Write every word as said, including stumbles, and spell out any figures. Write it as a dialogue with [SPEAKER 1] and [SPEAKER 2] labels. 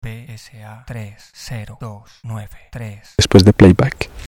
[SPEAKER 1] P S A tres cero dos nueve tres.
[SPEAKER 2] Después de playback.